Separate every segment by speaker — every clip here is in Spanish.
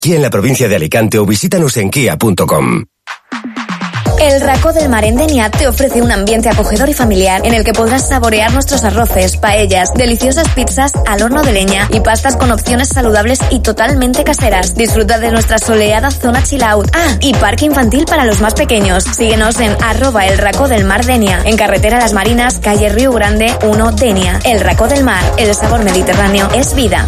Speaker 1: Kia en la provincia de Alicante o visítanos en kia.com.
Speaker 2: El Racó del Mar en Denia te ofrece un ambiente acogedor y familiar en el que podrás saborear nuestros arroces, paellas, deliciosas pizzas al horno de leña y pastas con opciones saludables y totalmente caseras. Disfruta de nuestra soleada zona chill out. Y parque infantil para los más pequeños. Síguenos en @El Racó del Mar Denia, en carretera Las Marinas, calle Río Grande 1, Denia. El Racó del Mar, el sabor mediterráneo es vida.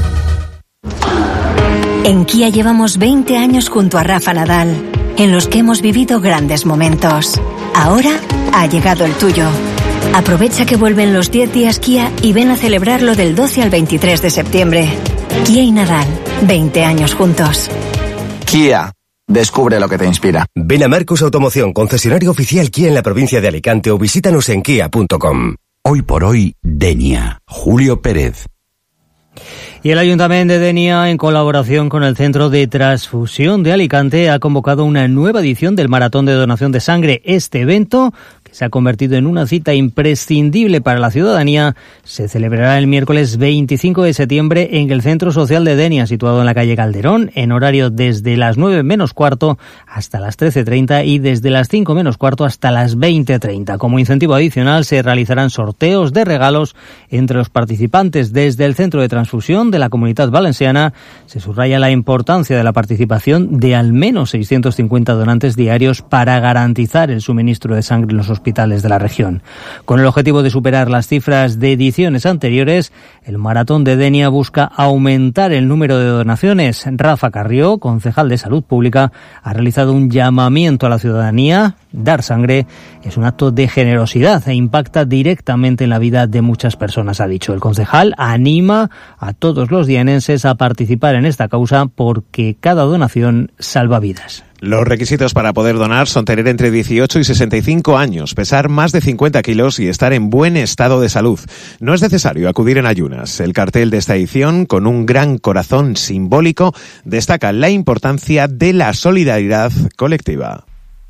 Speaker 3: En Kia llevamos 20 años junto a Rafa Nadal, en los que hemos vivido grandes momentos. Ahora ha llegado el tuyo. Aprovecha que vuelven los 10 días Kia y ven a celebrarlo del 12 al 23 de septiembre. Kia y Nadal, 20 años juntos.
Speaker 4: Kia, descubre lo que te inspira.
Speaker 1: Ven a Marcus Automoción, concesionario oficial Kia en la provincia de Alicante o visítanos en kia.com.
Speaker 5: Hoy por hoy, Denia. Julio Pérez.
Speaker 6: Y el Ayuntamiento de Denia, en colaboración con el Centro de Transfusión de Alicante, ha convocado una nueva edición del Maratón de Donación de Sangre. Este evento, que se ha convertido en una cita imprescindible para la ciudadanía, se celebrará el miércoles 25 de septiembre en el Centro Social de Denia, situado en la calle Calderón, en horario desde las 9 menos cuarto hasta las 13:30 y desde las 5 menos cuarto hasta las 20:30. Como incentivo adicional, se realizarán sorteos de regalos entre los participantes. Desde el Centro de Transfusión de la Comunitat Valenciana se subraya la importancia de la participación de al menos 650 donantes diarios para garantizar el suministro de sangre en los hospitales de la región. Con el objetivo de superar las cifras de ediciones anteriores, el Maratón de Denia busca aumentar el número de donaciones. Rafa Carrió, concejal de Salud Pública, ha realizado un llamamiento a la ciudadanía. Dar sangre es un acto de generosidad e impacta directamente en la vida de muchas personas, ha dicho. El concejal anima a todos los dienenses a participar en esta causa porque cada donación salva vidas.
Speaker 7: Los requisitos para poder donar son tener entre 18 y 65 años, pesar más de 50 kilos y estar en buen estado de salud. No es necesario acudir en ayunas. El cartel de esta edición, con un gran corazón simbólico, destaca la importancia de la solidaridad colectiva.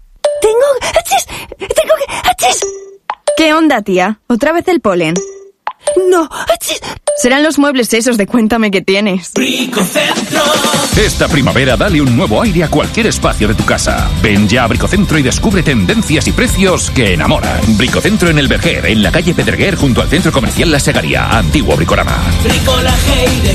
Speaker 8: ¿Qué onda, tía? ¿Otra vez el polen? No, ¡achis! Serán los muebles esos de Cuéntame qué tienes.
Speaker 9: Bricocentro. Esta primavera dale un nuevo aire a cualquier espacio de tu casa. Ven ya a Bricocentro y descubre tendencias y precios que enamoran. Bricocentro en el Verger, en la calle Pedreguer, junto al Centro Comercial La Segaría, antiguo Bricorama. Bricolaje y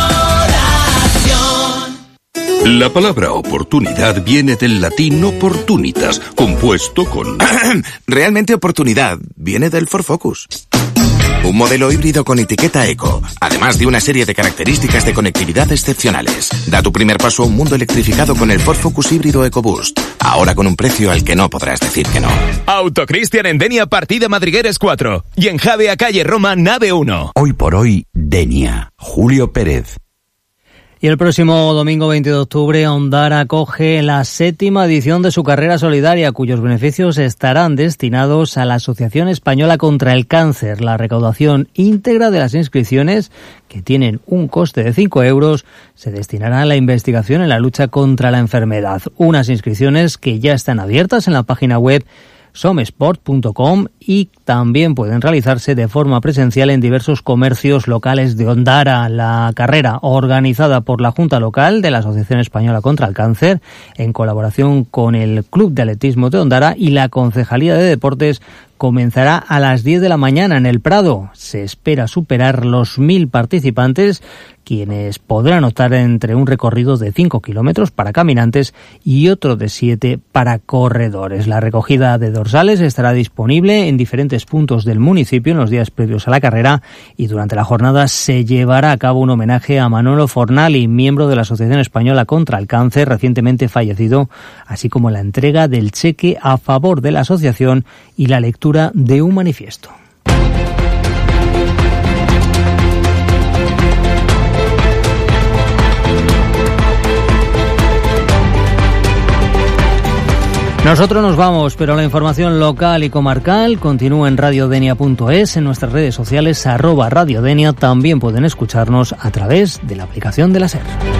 Speaker 9: decoración.
Speaker 10: La palabra oportunidad viene del latín opportunitas, compuesto con...
Speaker 11: Realmente oportunidad viene del Ford Focus. Un modelo híbrido con etiqueta eco, además de una serie de características de conectividad excepcionales. Da tu primer paso a un mundo electrificado con el Ford Focus híbrido EcoBoost. Ahora con un precio al que no podrás decir que no.
Speaker 12: Autocristian en Denia, partida Madrigueres 4. Y en Javea, calle Roma, nave 1.
Speaker 5: Hoy por hoy, Denia. Julio Pérez.
Speaker 6: Y el próximo domingo 20 de octubre, Ondara acoge la 7ª edición de su carrera solidaria, cuyos beneficios estarán destinados a la Asociación Española contra el Cáncer. La recaudación íntegra de las inscripciones, que tienen un coste de 5 euros, se destinará a la investigación en la lucha contra la enfermedad. Unas inscripciones que ya están abiertas en la página web somesport.com y también pueden realizarse de forma presencial en diversos comercios locales de Ondara. La carrera, organizada por la Junta Local de la Asociación Española contra el Cáncer, en colaboración con el Club de Atletismo de Ondara y la Concejalía de Deportes, comenzará a las 10 de la mañana en el Prado. Se espera superar los 1000 participantes, quienes podrán optar entre un recorrido de 5 kilómetros para caminantes y otro de 7 para corredores. La recogida de dorsales estará disponible en diferentes puntos del municipio en los días previos a la carrera, y durante la jornada se llevará a cabo un homenaje a Manolo Fornali, miembro de la Asociación Española contra el Cáncer, recientemente fallecido, así como la entrega del cheque a favor de la asociación y la lectura de un manifiesto. Nosotros nos vamos, pero la información local y comarcal continúa en radiodenia.es, en nuestras redes sociales @radiodenia. También pueden escucharnos a través de la aplicación de la SER.